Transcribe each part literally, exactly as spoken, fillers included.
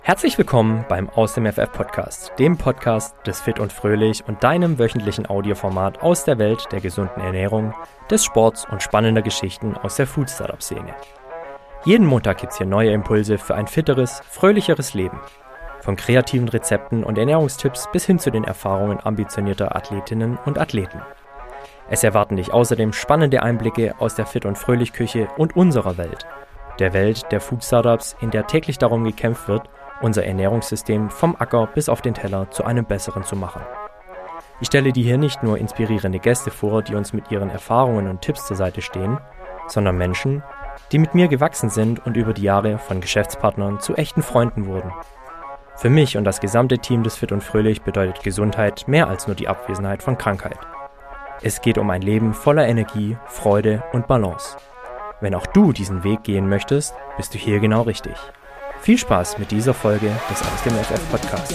Herzlich willkommen beim Aus dem F F Podcast, dem Podcast des Fit und Fröhlich und deinem wöchentlichen Audioformat aus der Welt der gesunden Ernährung, des Sports und spannender Geschichten aus der Food-Startup-Szene. Jeden Montag gibt's hier neue Impulse für ein fitteres, fröhlicheres Leben. Von kreativen Rezepten und Ernährungstipps bis hin zu den Erfahrungen ambitionierter Athletinnen und Athleten. Es erwarten dich außerdem spannende Einblicke aus der Fit- und Fröhlich-Küche und unserer Welt, der Welt der Food-Startups, in der täglich darum gekämpft wird, unser Ernährungssystem vom Acker bis auf den Teller zu einem besseren zu machen. Ich stelle dir hier nicht nur inspirierende Gäste vor, die uns mit ihren Erfahrungen und Tipps zur Seite stehen, sondern Menschen, die mit mir gewachsen sind und über die Jahre von Geschäftspartnern zu echten Freunden wurden. Für mich und das gesamte Team des Fit und Fröhlich bedeutet Gesundheit mehr als nur die Abwesenheit von Krankheit. Es geht um ein Leben voller Energie, Freude und Balance. Wenn auch du diesen Weg gehen möchtest, bist du hier genau richtig. Viel Spaß mit dieser Folge des Aus dem F F Podcasts.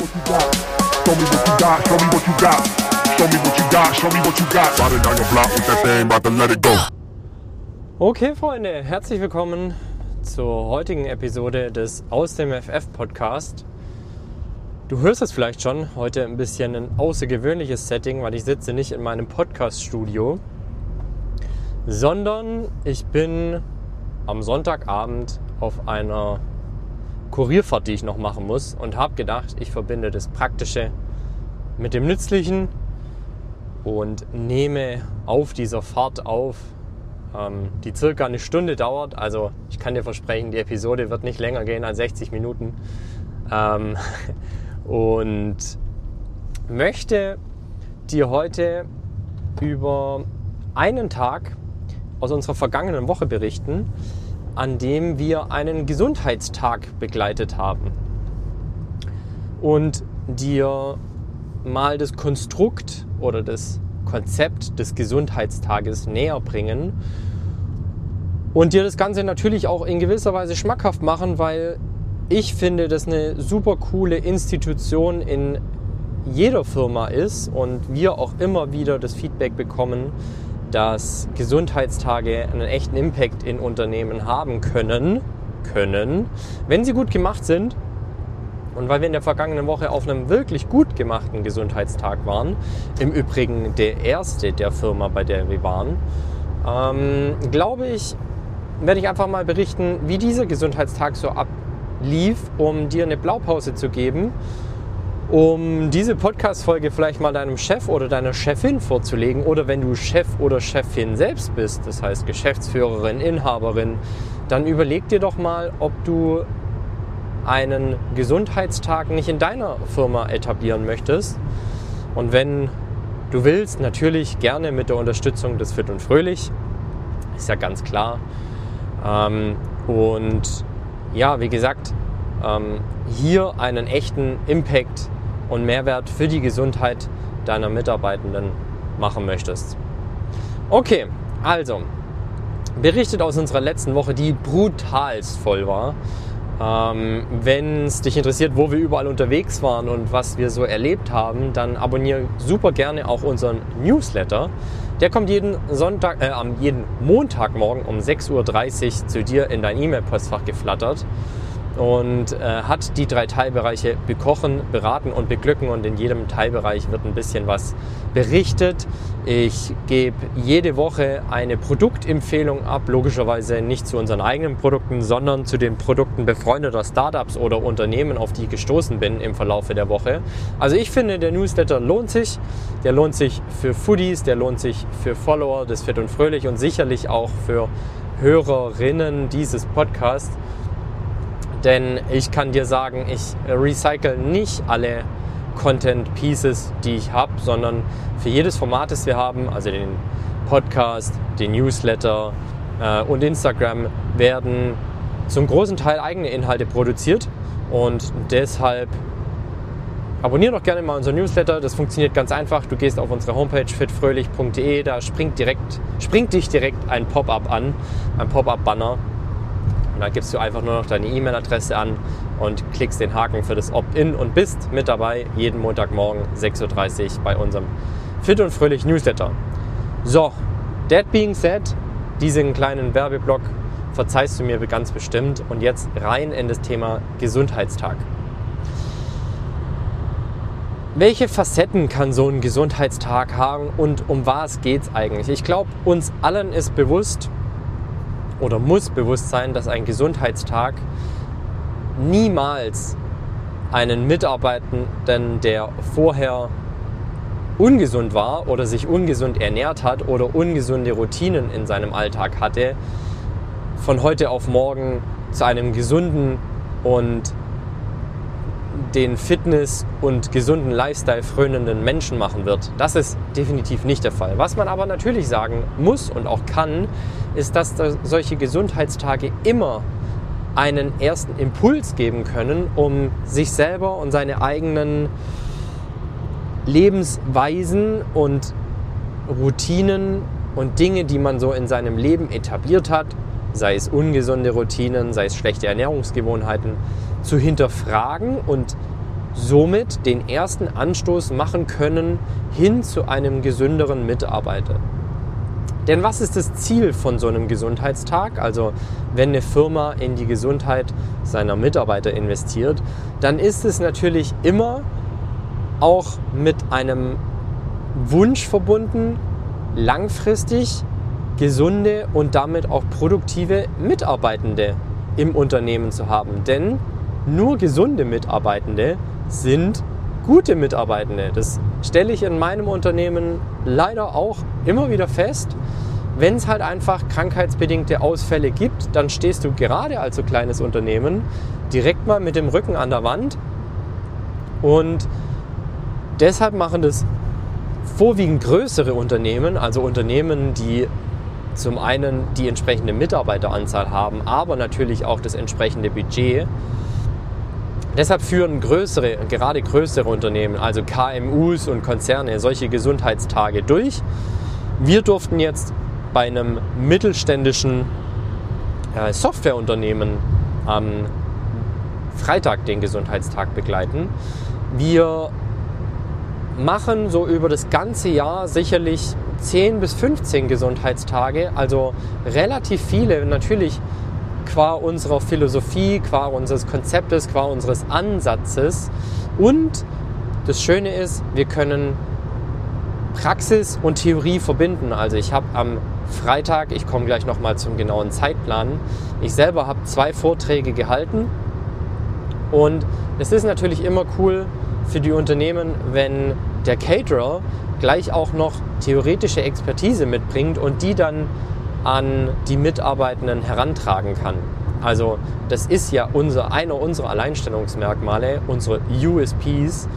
Okay, Freunde, herzlich willkommen zur heutigen Episode des Aus dem F F Podcast. Du hörst es vielleicht schon, heute ein bisschen ein außergewöhnliches Setting, weil ich sitze nicht in meinem Podcast-Studio, sondern ich bin am Sonntagabend auf einer Kurierfahrt, die ich noch machen muss, und habe gedacht, ich verbinde das Praktische mit dem Nützlichen und nehme auf dieser Fahrt auf, ähm, die circa eine Stunde dauert. Also ich kann dir versprechen, die Episode wird nicht länger gehen als sechzig Minuten. Ähm, und möchte dir heute über einen Tag aus unserer vergangenen Woche berichten, an dem wir einen Gesundheitstag begleitet haben und dir mal das Konstrukt oder das Konzept des Gesundheitstages näher bringen und dir das Ganze natürlich auch in gewisser Weise schmackhaft machen, weil ich finde, dass eine super coole Institution in jeder Firma ist und wir auch immer wieder das Feedback bekommen, dass Gesundheitstage einen echten Impact in Unternehmen haben können, können, wenn sie gut gemacht sind. Und weil wir in der vergangenen Woche auf einem wirklich gut gemachten Gesundheitstag waren, im Übrigen der erste der Firma, bei der wir waren, ähm, glaube ich, werde ich einfach mal berichten, wie dieser Gesundheitstag so ablief, um dir eine Blaupause zu geben, um diese Podcast-Folge vielleicht mal deinem Chef oder deiner Chefin vorzulegen, oder wenn du Chef oder Chefin selbst bist, das heißt Geschäftsführerin, Inhaberin, dann überleg dir doch mal, ob du einen Gesundheitstag nicht in deiner Firma etablieren möchtest. Und wenn du willst, natürlich gerne mit der Unterstützung des Fit und Fröhlich, ist ja ganz klar. Und ja, wie gesagt, hier einen echten Impact und Mehrwert für die Gesundheit deiner Mitarbeitenden machen möchtest. Okay, also, berichtet aus unserer letzten Woche, die brutalst voll war. Ähm, wenn es dich interessiert, wo wir überall unterwegs waren und was wir so erlebt haben, dann abonniere super gerne auch unseren Newsletter. Der kommt jeden Sonntag, äh, jeden Montagmorgen um sechs Uhr dreißig zu dir in dein E-Mail-Postfach geflattert und äh, hat die drei Teilbereiche Bekochen, Beraten und Beglücken, und in jedem Teilbereich wird ein bisschen was berichtet. Ich gebe jede Woche eine Produktempfehlung ab, logischerweise nicht zu unseren eigenen Produkten, sondern zu den Produkten befreundeter Startups oder Unternehmen, auf die ich gestoßen bin im Verlaufe der Woche. Also ich finde, der Newsletter lohnt sich. Der lohnt sich für Foodies, der lohnt sich für Follower des Fit und Fröhlich und sicherlich auch für Hörerinnen dieses Podcasts. Denn ich kann dir sagen, ich recycle nicht alle Content Pieces, die ich habe, sondern für jedes Format, das wir haben, also den Podcast, den Newsletter äh, und Instagram, werden zum großen Teil eigene Inhalte produziert. Und deshalb abonniere doch gerne mal unser Newsletter. Das funktioniert ganz einfach. Du gehst auf unsere Homepage fit fröhlich punkt de, da springt, direkt, springt dich direkt ein Pop-up an, ein Pop-up-Banner. Und da gibst du einfach nur noch deine E-Mail-Adresse an und klickst den Haken für das Opt-in und bist mit dabei jeden Montagmorgen sechs Uhr dreißig bei unserem Fit und Fröhlich Newsletter. So, that being said, diesen kleinen Werbeblock verzeihst du mir ganz bestimmt. Und jetzt rein in das Thema Gesundheitstag. Welche Facetten kann so ein Gesundheitstag haben und um was geht es eigentlich? Ich glaube, uns allen ist bewusst oder muss bewusst sein, dass ein Gesundheitstag niemals einen Mitarbeitenden, der vorher ungesund war oder sich ungesund ernährt hat oder ungesunde Routinen in seinem Alltag hatte, von heute auf morgen zu einem gesunden und den Fitness- und gesunden Lifestyle frönenden Menschen machen wird. Das ist definitiv nicht der Fall. Was man aber natürlich sagen muss und auch kann, ist, dass da solche Gesundheitstage immer einen ersten Impuls geben können, um sich selber und seine eigenen Lebensweisen und Routinen und Dinge, die man so in seinem Leben etabliert hat, sei es ungesunde Routinen, sei es schlechte Ernährungsgewohnheiten, zu hinterfragen und somit den ersten Anstoß machen können hin zu einem gesünderen Mitarbeiter. Denn was ist das Ziel von so einem Gesundheitstag? Also wenn eine Firma in die Gesundheit seiner Mitarbeiter investiert, dann ist es natürlich immer auch mit einem Wunsch verbunden, langfristig gesunde und damit auch produktive Mitarbeitende im Unternehmen zu haben. Denn nur gesunde Mitarbeitende sind gute Mitarbeitende. Das stelle ich in meinem Unternehmen leider auch immer wieder fest. Wenn es halt einfach krankheitsbedingte Ausfälle gibt, dann stehst du gerade als so kleines Unternehmen direkt mal mit dem Rücken an der Wand. Und deshalb machen das vorwiegend größere Unternehmen, also Unternehmen, die zum einen die entsprechende Mitarbeiteranzahl haben, aber natürlich auch das entsprechende Budget. Deshalb führen größere, gerade größere Unternehmen, also K M Us und Konzerne, solche Gesundheitstage durch. Wir durften jetzt bei einem mittelständischen äh, Softwareunternehmen am Freitag den Gesundheitstag begleiten. Wir machen so über das ganze Jahr sicherlich zehn bis fünfzehn Gesundheitstage, also relativ viele, natürlich qua unserer Philosophie, qua unseres Konzeptes, qua unseres Ansatzes. Und das Schöne ist, wir können Praxis und Theorie verbinden. Also ich habe am Freitag, ich komme gleich nochmal zum genauen Zeitplan, ich selber habe zwei Vorträge gehalten und es ist natürlich immer cool für die Unternehmen, wenn der Caterer gleich auch noch theoretische Expertise mitbringt und die dann an die Mitarbeitenden herantragen kann. Also das ist ja unser, einer unserer Alleinstellungsmerkmale, unsere U S Ps,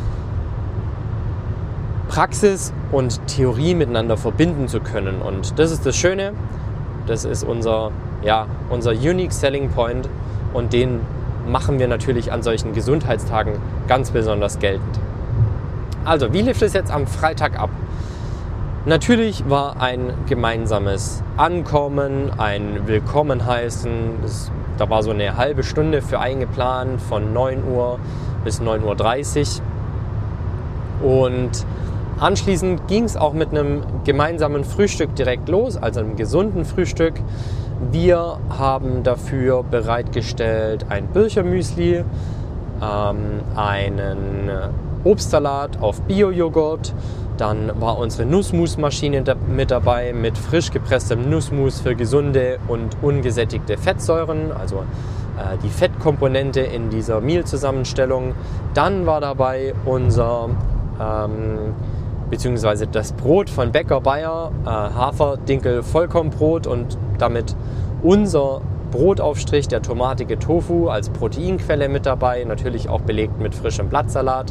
Praxis und Theorie miteinander verbinden zu können. Und das ist das Schöne, das ist unser, ja, unser Unique Selling Point und den machen wir natürlich an solchen Gesundheitstagen ganz besonders geltend. Also, wie lief es jetzt am Freitag ab? Natürlich war ein gemeinsames Ankommen, ein Willkommen heißen. Das, da war so eine halbe Stunde für eingeplant, von neun Uhr bis neun Uhr dreißig. Und anschließend ging es auch mit einem gemeinsamen Frühstück direkt los, also einem gesunden Frühstück. Wir haben dafür bereitgestellt ein Birchermüsli, ähm, einen Obstsalat auf Bio-Joghurt. Dann war unsere Nussmusmaschine mit dabei mit frisch gepresstem Nussmus für gesunde und ungesättigte Fettsäuren, also äh, die Fettkomponente in dieser Meal-Zusammenstellung. Dann war dabei unser, ähm, beziehungsweise das Brot von Bäcker Bayer, äh, Hafer-Dinkel-Vollkornbrot und damit unser Brotaufstrich, der tomatige Tofu als Proteinquelle mit dabei, natürlich auch belegt mit frischem Blattsalat.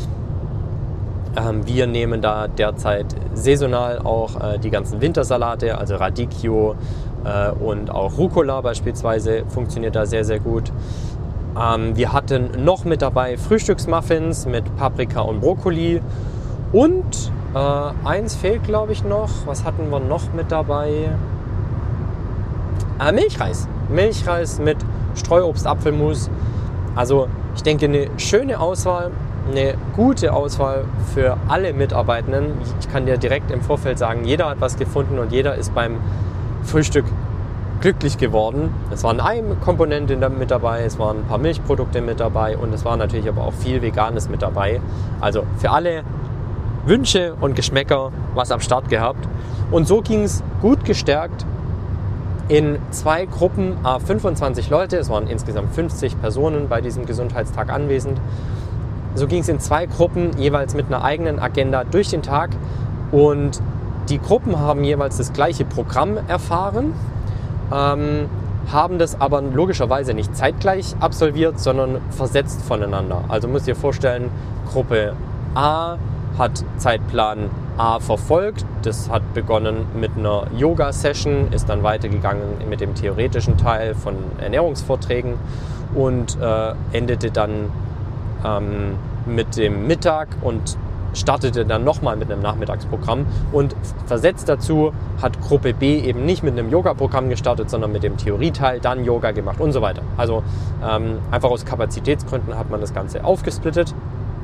Ähm, wir nehmen da derzeit saisonal auch äh, die ganzen Wintersalate, also Radicchio äh, und auch Rucola beispielsweise, funktioniert da sehr, sehr gut. Ähm, wir hatten noch mit dabei Frühstücksmuffins mit Paprika und Brokkoli und äh, eins fehlt, glaube ich, noch. Was hatten wir noch mit dabei? Äh, Milchreis. Milchreis mit Streuobst, Apfelmus. Also ich denke, eine schöne Auswahl, eine gute Auswahl für alle Mitarbeitenden. Ich kann dir direkt im Vorfeld sagen, jeder hat was gefunden und jeder ist beim Frühstück glücklich geworden. Es waren Ei-Komponenten mit dabei, es waren ein paar Milchprodukte mit dabei und es war natürlich aber auch viel Veganes mit dabei. Also für alle Wünsche und Geschmäcker was am Start gehabt. Und so ging es gut gestärkt in zwei Gruppen, à fünfundzwanzig Leute, es waren insgesamt fünfzig Personen bei diesem Gesundheitstag anwesend. So ging es in zwei Gruppen, jeweils mit einer eigenen Agenda durch den Tag. Und die Gruppen haben jeweils das gleiche Programm erfahren, ähm, haben das aber logischerweise nicht zeitgleich absolviert, sondern versetzt voneinander. Also müsst ihr vorstellen, Gruppe A hat Zeitplan A verfolgt. Das hat begonnen mit einer Yoga-Session, ist dann weitergegangen mit dem theoretischen Teil von Ernährungsvorträgen und äh, endete dann ähm, mit dem Mittag und startete dann nochmal mit einem Nachmittagsprogramm. Und versetzt dazu hat Gruppe B eben nicht mit einem Yoga-Programm gestartet, sondern mit dem Theorieteil, dann Yoga gemacht und so weiter. Also ähm, einfach aus Kapazitätsgründen hat man das Ganze aufgesplittet.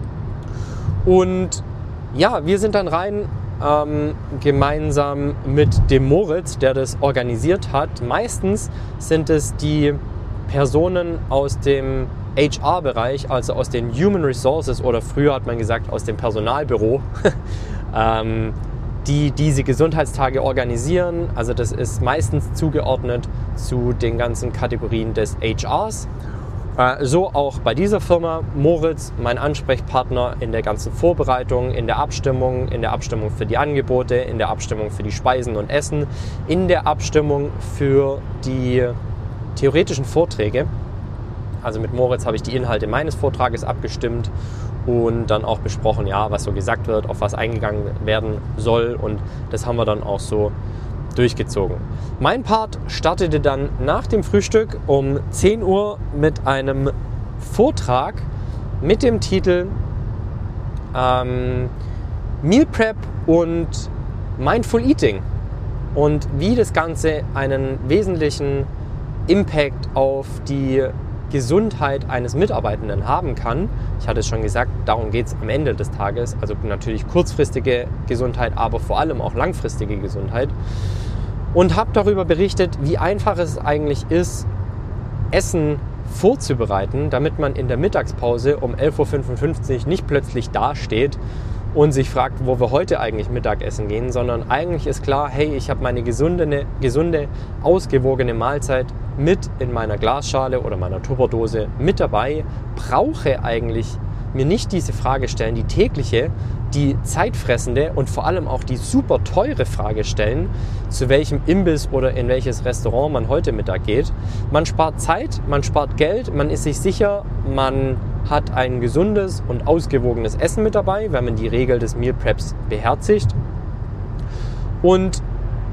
Und ja, wir sind dann rein ähm, gemeinsam mit dem Moritz, der das organisiert hat. Meistens sind es die Personen aus dem H R-Bereich, also aus den Human Resources oder früher hat man gesagt aus dem Personalbüro, ähm, die diese Gesundheitstage organisieren. Also das ist meistens zugeordnet zu den ganzen Kategorien des H Rs. So auch bei dieser Firma. Moritz, mein Ansprechpartner in der ganzen Vorbereitung, in der Abstimmung, in der Abstimmung für die Angebote, in der Abstimmung für die Speisen und Essen, in der Abstimmung für die theoretischen Vorträge. Also mit Moritz habe ich die Inhalte meines Vortrages abgestimmt und dann auch besprochen, ja, was so gesagt wird, auf was eingegangen werden soll, und das haben wir dann auch so durchgezogen. Mein Part startete dann nach dem Frühstück um zehn Uhr mit einem Vortrag mit dem Titel ähm, Meal Prep und Mindful Eating und wie das Ganze einen wesentlichen Impact auf die Gesundheit eines Mitarbeitenden haben kann. Ich hatte es schon gesagt, darum geht es am Ende des Tages. Also natürlich kurzfristige Gesundheit, aber vor allem auch langfristige Gesundheit. Und habe darüber berichtet, wie einfach es eigentlich ist, Essen vorzubereiten, damit man in der Mittagspause um elf Uhr fünfundfünfzig nicht plötzlich dasteht und sich fragt, wo wir heute eigentlich Mittagessen gehen, sondern eigentlich ist klar, hey, ich habe meine gesunde, gesunde, ausgewogene Mahlzeit mit in meiner Glasschale oder meiner Tupperdose mit dabei, brauche eigentlich mir nicht diese Frage stellen, die tägliche, die zeitfressende und vor allem auch die super teure Frage stellen, zu welchem Imbiss oder in welches Restaurant man heute Mittag geht. Man spart Zeit, man spart Geld, man ist sich sicher, man hat ein gesundes und ausgewogenes Essen mit dabei, wenn man die Regel des Meal Preps beherzigt, und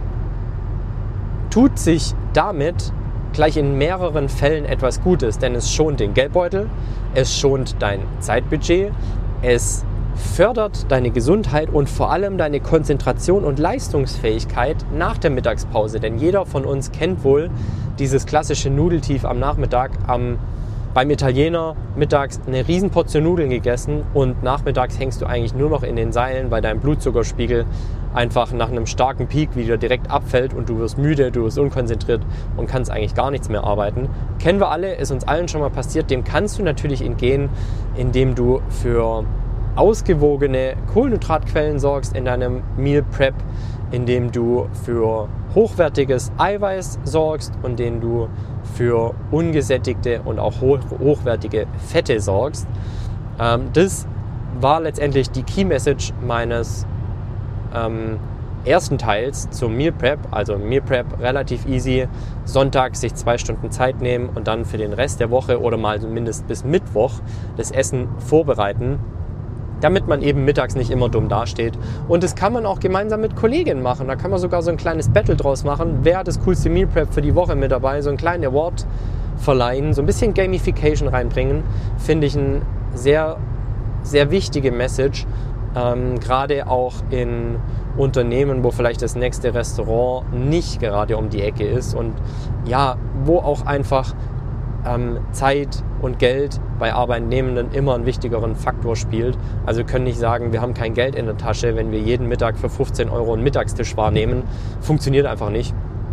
tut sich damit gleich in mehreren Fällen etwas Gutes, denn es schont den Geldbeutel, es schont dein Zeitbudget, es fördert deine Gesundheit und vor allem deine Konzentration und Leistungsfähigkeit nach der Mittagspause, denn jeder von uns kennt wohl dieses klassische Nudeltief am Nachmittag, am beim Italiener mittags eine Riesenportion Nudeln gegessen und nachmittags hängst du eigentlich nur noch in den Seilen, weil dein Blutzuckerspiegel einfach nach einem starken Peak wieder direkt abfällt und du wirst müde, du wirst unkonzentriert und kannst eigentlich gar nichts mehr arbeiten. Kennen wir alle, ist uns allen schon mal passiert. Dem kannst du natürlich entgehen, indem du für ausgewogene Kohlenhydratquellen sorgst in deinem Meal Prep, indem du für hochwertiges Eiweiß sorgst und indem du für ungesättigte und auch hoch, hochwertige Fette sorgst. Ähm, das war letztendlich die Key Message meines ähm, ersten Teils zum Meal Prep. Also Meal Prep relativ easy, Sonntag sich zwei Stunden Zeit nehmen und dann für den Rest der Woche oder mal zumindest bis Mittwoch das Essen vorbereiten, damit man eben mittags nicht immer dumm dasteht. Und das kann man auch gemeinsam mit Kolleginnen machen. Da kann man sogar so ein kleines Battle draus machen. Wer hat das coolste Meal Prep für die Woche mit dabei? So einen kleinen Award verleihen, so ein bisschen Gamification reinbringen. Finde ich eine sehr, sehr wichtige Message. Ähm, gerade auch in Unternehmen, wo vielleicht das nächste Restaurant nicht gerade um die Ecke ist und ja, wo auch einfach ähm, Zeit und Geld bei Arbeitnehmenden immer einen wichtigeren Faktor spielt. Also wir können nicht sagen, wir haben kein Geld in der Tasche, wenn wir jeden Mittag für fünfzehn Euro einen Mittagstisch wahrnehmen. Funktioniert einfach nicht.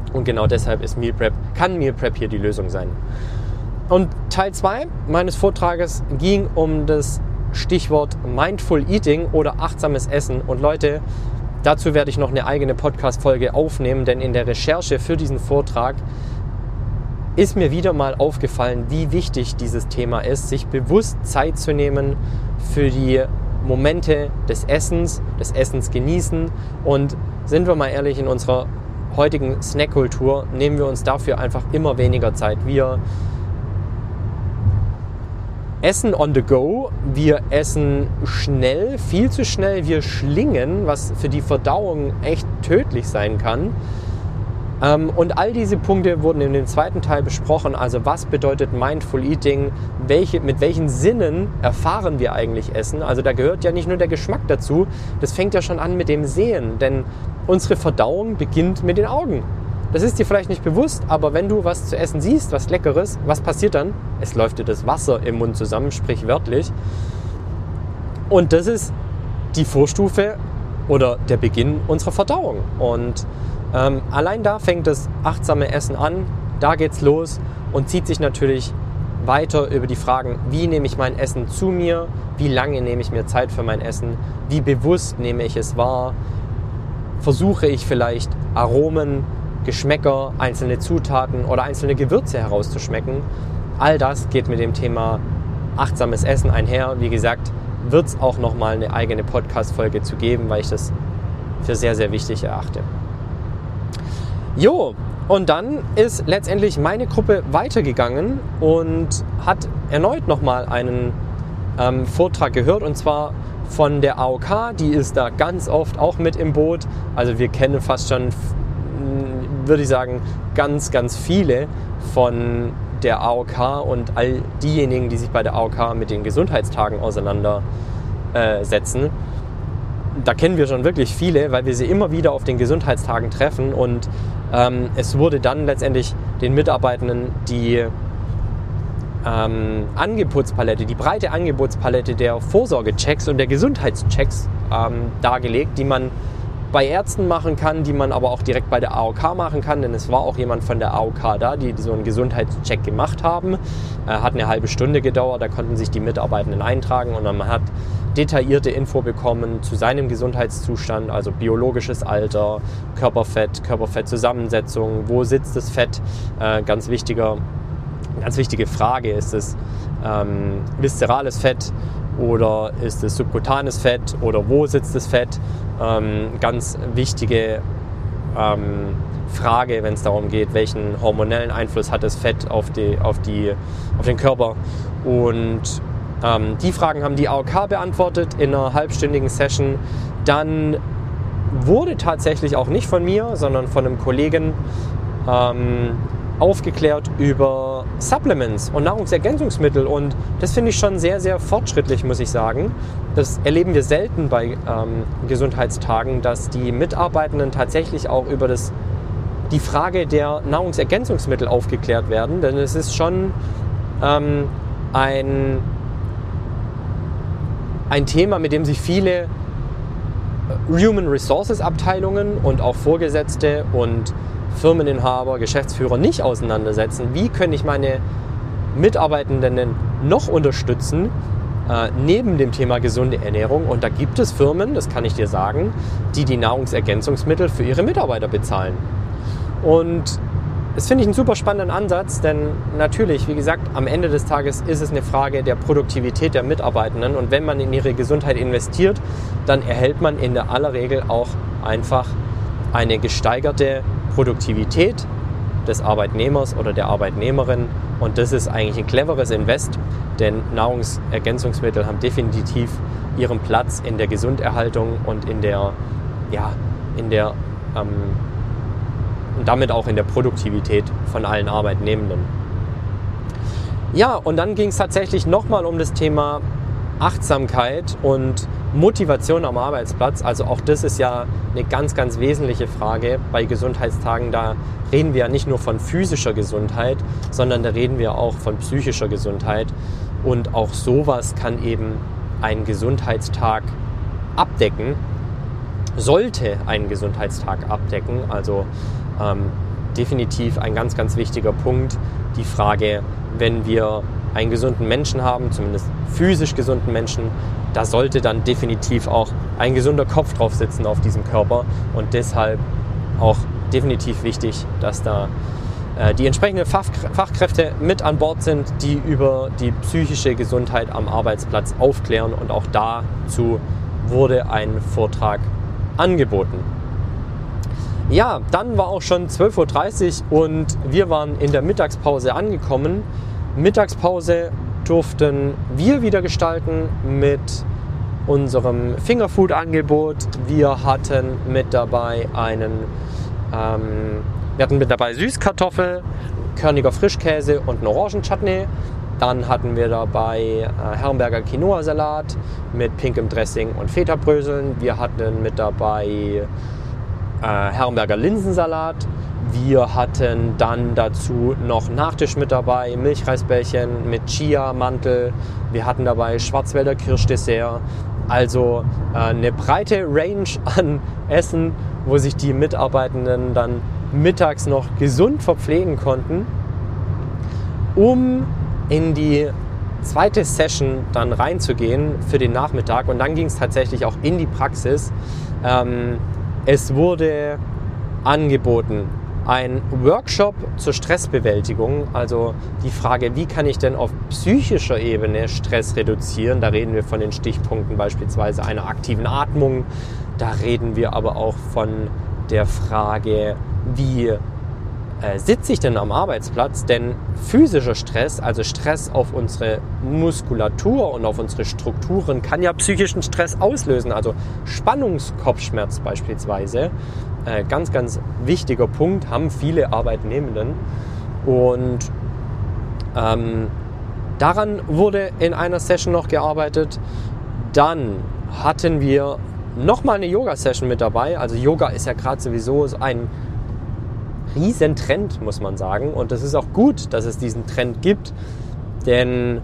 Und genau deshalb ist Meal Prep, kann Meal Prep hier die Lösung sein. Und Teil zwei meines Vortrages ging um das Stichwort Mindful Eating oder achtsames Essen. Und Leute, dazu werde ich noch eine eigene Podcast-Folge aufnehmen, denn in der Recherche für diesen Vortrag ist mir wieder mal aufgefallen, wie wichtig dieses Thema ist, sich bewusst Zeit zu nehmen für die Momente des Essens, des Essens genießen. Und sind wir mal ehrlich, in unserer heutigen Snackkultur nehmen wir uns dafür einfach immer weniger Zeit. Wir essen on the go, wir essen schnell, viel zu schnell, wir schlingen, was für die Verdauung echt tödlich sein kann. Und all diese Punkte wurden in dem zweiten Teil besprochen. Also was bedeutet Mindful Eating? Welche, mit welchen Sinnen erfahren wir eigentlich Essen? Also da gehört ja nicht nur der Geschmack dazu, das fängt ja schon an mit dem Sehen. Denn unsere Verdauung beginnt mit den Augen. Das ist dir vielleicht nicht bewusst, aber wenn du was zu essen siehst, was Leckeres, was passiert dann? Es läuft dir das Wasser im Mund zusammen, sprich wörtlich. Und das ist die Vorstufe oder der Beginn unserer Verdauung. Und Ähm, allein da fängt das achtsame Essen an, da geht's los und zieht sich natürlich weiter über die Fragen, wie nehme ich mein Essen zu mir, wie lange nehme ich mir Zeit für mein Essen, wie bewusst nehme ich es wahr, versuche ich vielleicht Aromen, Geschmäcker, einzelne Zutaten oder einzelne Gewürze herauszuschmecken. All das geht mit dem Thema achtsames Essen einher. Wie gesagt, wird es auch nochmal eine eigene Podcast-Folge zu geben, weil ich das für sehr, sehr wichtig erachte. Jo, und dann ist letztendlich meine Gruppe weitergegangen und hat erneut nochmal einen ähm, Vortrag gehört, und zwar von der A O K. Die ist da ganz oft auch mit im Boot. Also wir kennen fast schon, würde ich sagen, ganz, ganz viele von der A O K und all diejenigen, die sich bei der A O K mit den Gesundheitstagen auseinandersetzen. Da kennen wir schon wirklich viele, weil wir sie immer wieder auf den Gesundheitstagen treffen, und ähm, es wurde dann letztendlich den Mitarbeitenden die ähm, Angebotspalette, die breite Angebotspalette der Vorsorgechecks und der Gesundheitschecks ähm, dargelegt, die man bei Ärzten machen kann, die man aber auch direkt bei der A O K machen kann, denn es war auch jemand von der A O K da, die so einen Gesundheitscheck gemacht haben. Äh, hat eine halbe Stunde gedauert, da konnten sich die Mitarbeitenden eintragen und man hat detaillierte Info bekommen zu seinem Gesundheitszustand, also biologisches Alter, Körperfett, Körperfettzusammensetzung, wo sitzt das Fett, äh, ganz wichtiger, ganz wichtige Frage, ist es ähm, viszerales Fett oder ist es subkutanes Fett oder wo sitzt das Fett? Ähm, ganz wichtige ähm, Frage, wenn es darum geht, welchen hormonellen Einfluss hat das Fett auf, die, auf, die, auf den Körper. Und ähm, die Fragen haben die A O K beantwortet in einer halbstündigen Session. Dann wurde tatsächlich auch nicht von mir, sondern von einem Kollegen ähm, aufgeklärt über Supplements und Nahrungsergänzungsmittel, und das finde ich schon sehr, sehr fortschrittlich, muss ich sagen. Das erleben wir selten bei ähm, Gesundheitstagen, dass die Mitarbeitenden tatsächlich auch über das, die Frage der Nahrungsergänzungsmittel aufgeklärt werden, denn es ist schon ähm, ein, ein Thema, mit dem sich viele Human Resources Abteilungen und auch Vorgesetzte und Firmeninhaber, Geschäftsführer nicht auseinandersetzen. Wie kann ich meine Mitarbeitenden noch unterstützen, äh, neben dem Thema gesunde Ernährung? Und da gibt es Firmen, das kann ich dir sagen, die die Nahrungsergänzungsmittel für ihre Mitarbeiter bezahlen. Und das finde ich einen super spannenden Ansatz, denn natürlich, wie gesagt, am Ende des Tages ist es eine Frage der Produktivität der Mitarbeitenden, und wenn man in ihre Gesundheit investiert, dann erhält man in der aller Regel auch einfach eine gesteigerte Produktivität des Arbeitnehmers oder der Arbeitnehmerin, und das ist eigentlich ein cleveres Invest, denn Nahrungsergänzungsmittel haben definitiv ihren Platz in der Gesunderhaltung und in der, ja, in der ähm, und damit auch in der Produktivität von allen Arbeitnehmenden. Ja, und dann ging es tatsächlich nochmal um das Thema Achtsamkeit und Motivation am Arbeitsplatz. Also auch das ist ja eine ganz, ganz wesentliche Frage bei Gesundheitstagen. Da reden wir ja nicht nur von physischer Gesundheit, sondern da reden wir auch von psychischer Gesundheit. Und auch sowas kann eben ein Gesundheitstag abdecken, sollte einen Gesundheitstag abdecken. Also ähm, definitiv ein ganz, ganz wichtiger Punkt. Die Frage, wenn wir einen gesunden Menschen haben, zumindest physisch gesunden Menschen, da sollte dann definitiv auch ein gesunder Kopf drauf sitzen auf diesem Körper. Und deshalb auch definitiv wichtig, dass da äh, die entsprechenden Fach, Fachkräfte mit an Bord sind, die über die psychische Gesundheit am Arbeitsplatz aufklären. Und auch dazu wurde ein Vortrag angeboten. Ja, dann war auch schon zwölf Uhr dreißig und wir waren in der Mittagspause angekommen. Mittagspause durften wir wieder gestalten mit unserem Fingerfood-Angebot. Wir hatten mit dabei einen, ähm, wir hatten mit dabei Süßkartoffel, körniger Frischkäse und einen Orangenchutney. Dann hatten wir dabei äh, Herrenberger Quinoa-Salat mit pinkem Dressing und Feta-Bröseln. Wir hatten mit dabei äh, Herrenberger Linsensalat. Wir hatten dann dazu noch Nachtisch mit dabei, Milchreisbällchen mit Chia-Mantel. Wir hatten dabei Schwarzwälder Kirschdessert. Also äh, eine breite Range an Essen, wo sich die Mitarbeitenden dann mittags noch gesund verpflegen konnten, um in die zweite Session dann reinzugehen für den Nachmittag. Und dann ging es tatsächlich auch in die Praxis. Ähm, es wurde angeboten ein Workshop zur Stressbewältigung, also die Frage, wie kann ich denn auf psychischer Ebene Stress reduzieren. Da reden wir von den Stichpunkten beispielsweise einer aktiven Atmung. Da reden wir aber auch von der Frage, wie Äh, sitze ich denn am Arbeitsplatz? Denn physischer Stress, also Stress auf unsere Muskulatur und auf unsere Strukturen, kann ja psychischen Stress auslösen. Also Spannungskopfschmerz beispielsweise, äh, ganz, ganz wichtiger Punkt, haben viele Arbeitnehmenden. Und ähm, daran wurde in einer Session noch gearbeitet. Dann hatten wir nochmal eine Yoga-Session mit dabei. Also Yoga ist ja gerade sowieso so ein Riesentrend, muss man sagen. Und das ist auch gut, dass es diesen Trend gibt, denn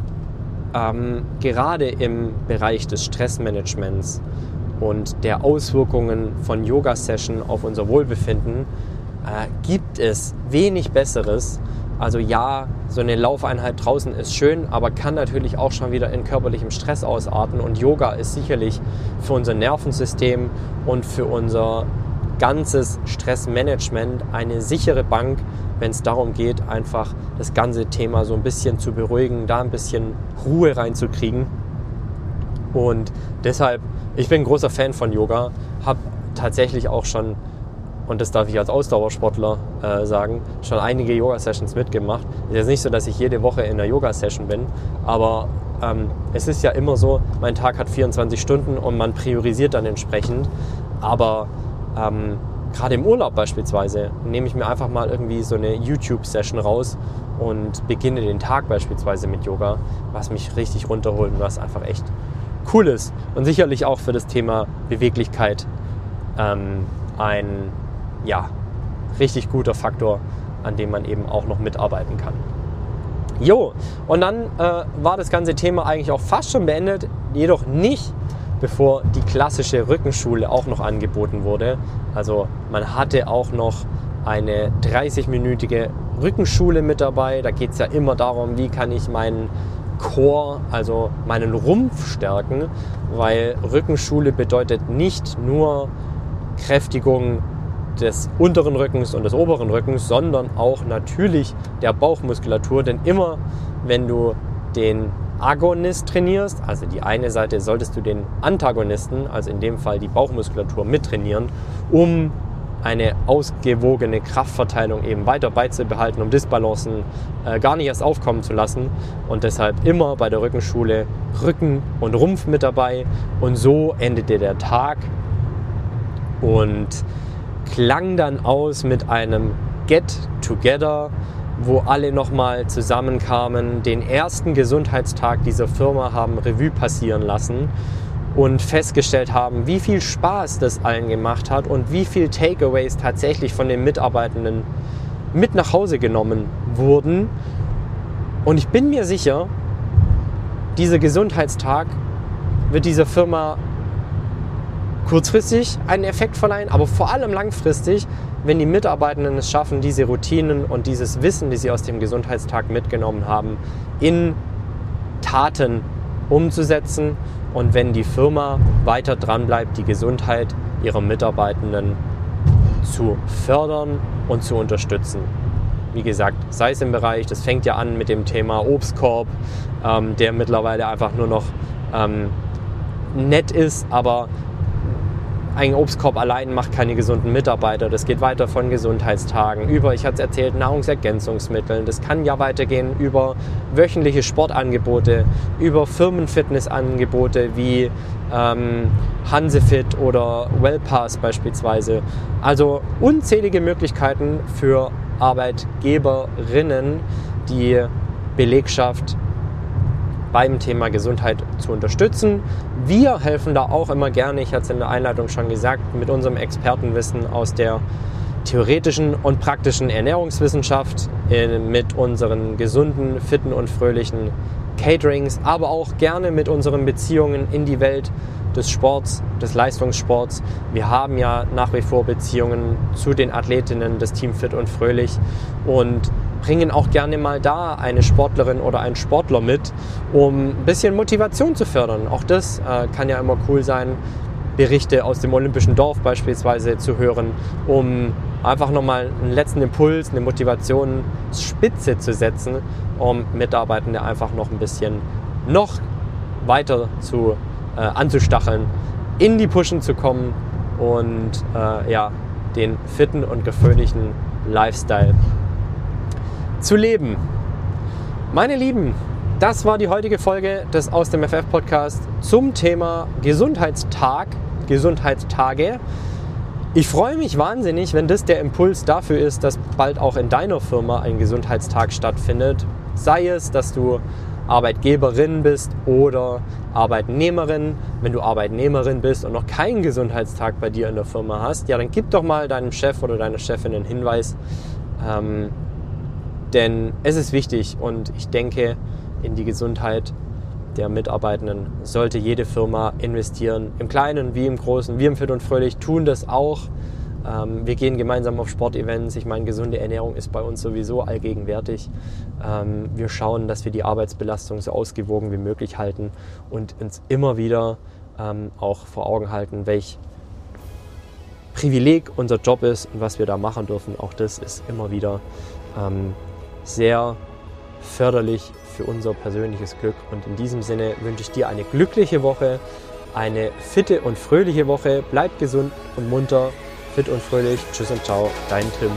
ähm, gerade im Bereich des Stressmanagements und der Auswirkungen von Yoga-Session auf unser Wohlbefinden äh, gibt es wenig Besseres. Also ja, so eine Laufeinheit draußen ist schön, aber kann natürlich auch schon wieder in körperlichem Stress ausarten. Und Yoga ist sicherlich für unser Nervensystem und für unser ganzes Stressmanagement eine sichere Bank, wenn es darum geht, einfach das ganze Thema so ein bisschen zu beruhigen, da ein bisschen Ruhe reinzukriegen. Und deshalb, ich bin ein großer Fan von Yoga, habe tatsächlich auch schon, und das darf ich als Ausdauersportler äh, sagen, schon einige Yoga-Sessions mitgemacht. Es ist jetzt nicht so, dass ich jede Woche in einer Yoga-Session bin, aber ähm, es ist ja immer so, mein Tag hat vierundzwanzig Stunden und man priorisiert dann entsprechend, aber Ähm, gerade im Urlaub beispielsweise nehme ich mir einfach mal irgendwie so eine YouTube-Session raus und beginne den Tag beispielsweise mit Yoga, was mich richtig runterholt und was einfach echt cool ist. Und sicherlich auch für das Thema Beweglichkeit ähm, ein ja, richtig guter Faktor, an dem man eben auch noch mitarbeiten kann. Jo, und dann äh, war das ganze Thema eigentlich auch fast schon beendet, jedoch nicht, bevor die klassische Rückenschule auch noch angeboten wurde. Also man hatte auch noch eine dreißig-minütige Rückenschule mit dabei. Da geht es ja immer darum, wie kann ich meinen Core, also meinen Rumpf stärken, weil Rückenschule bedeutet nicht nur Kräftigung des unteren Rückens und des oberen Rückens, sondern auch natürlich der Bauchmuskulatur. Denn immer, wenn du den Agonist trainierst, also die eine Seite, solltest du den Antagonisten, also in dem Fall die Bauchmuskulatur, mittrainieren, um eine ausgewogene Kraftverteilung eben weiter beizubehalten, um Disbalancen äh, gar nicht erst aufkommen zu lassen. Und deshalb immer bei der Rückenschule Rücken und Rumpf mit dabei. Und so endete der Tag und klang dann aus mit einem Get-Together, wo alle nochmal zusammenkamen, den ersten Gesundheitstag dieser Firma haben Revue passieren lassen und festgestellt haben, wie viel Spaß das allen gemacht hat und wie viel Takeaways tatsächlich von den Mitarbeitenden mit nach Hause genommen wurden. Und ich bin mir sicher, dieser Gesundheitstag wird dieser Firma kurzfristig einen Effekt verleihen, aber vor allem langfristig, wenn die Mitarbeitenden es schaffen, diese Routinen und dieses Wissen, die sie aus dem Gesundheitstag mitgenommen haben, in Taten umzusetzen und wenn die Firma weiter dran bleibt, die Gesundheit ihrer Mitarbeitenden zu fördern und zu unterstützen. Wie gesagt, sei es im Bereich, das fängt ja an mit dem Thema Obstkorb, ähm, der mittlerweile einfach nur noch ähm, nett ist, aber ein Obstkorb allein macht keine gesunden Mitarbeiter. Das geht weiter von Gesundheitstagen über, ich hatte es erzählt, Nahrungsergänzungsmitteln. Das kann ja weitergehen über wöchentliche Sportangebote, über Firmenfitnessangebote wie ähm, Hansefit oder Wellpass beispielsweise. Also unzählige Möglichkeiten für Arbeitgeberinnen, die Belegschaft beim Thema Gesundheit zu unterstützen. Wir helfen da auch immer gerne, ich hatte es in der Einleitung schon gesagt, mit unserem Expertenwissen aus der theoretischen und praktischen Ernährungswissenschaft, mit unseren gesunden, fitten und fröhlichen Caterings, aber auch gerne mit unseren Beziehungen in die Welt des Sports, des Leistungssports. Wir haben ja nach wie vor Beziehungen zu den Athletinnen des Team Fit und Fröhlich und bringen auch gerne mal da eine Sportlerin oder einen Sportler mit, um ein bisschen Motivation zu fördern. Auch das äh, kann ja immer cool sein, Berichte aus dem Olympischen Dorf beispielsweise zu hören, um einfach nochmal einen letzten Impuls, eine Motivationsspitze zu setzen, um Mitarbeitende einfach noch ein bisschen noch weiter zu, äh, anzustacheln, in die Pushen zu kommen und äh, ja, den fitten und gefröhlichen Lifestyle zu leben. Meine Lieben, das war die heutige Folge des Aus dem F F Podcast zum Thema Gesundheitstag, Gesundheitstage. Ich freue mich wahnsinnig, wenn das der Impuls dafür ist, dass bald auch in deiner Firma ein Gesundheitstag stattfindet. Sei es, dass du Arbeitgeberin bist oder Arbeitnehmerin. Wenn du Arbeitnehmerin bist und noch keinen Gesundheitstag bei dir in der Firma hast, ja, dann gib doch mal deinem Chef oder deiner Chefin einen Hinweis. Ähm, Denn es ist wichtig und ich denke, in die Gesundheit der Mitarbeitenden sollte jede Firma investieren. Im Kleinen wie im Großen. Wir im Fit und Fröhlich tun das auch. Ähm, wir gehen gemeinsam auf Sportevents. Ich meine, gesunde Ernährung ist bei uns sowieso allgegenwärtig. Ähm, wir schauen, dass wir die Arbeitsbelastung so ausgewogen wie möglich halten und uns immer wieder ähm, auch vor Augen halten, welch Privileg unser Job ist und was wir da machen dürfen. Auch das ist immer wieder ähm, sehr förderlich für unser persönliches Glück. Und in diesem Sinne wünsche ich dir eine glückliche Woche, eine fitte und fröhliche Woche. Bleib gesund und munter, fit und fröhlich. Tschüss und ciao, dein Tim.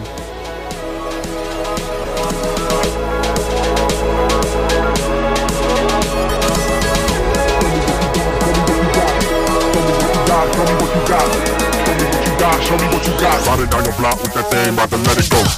Show me what you got, show me what you got. Ride it down your block with that thing, about to let it go.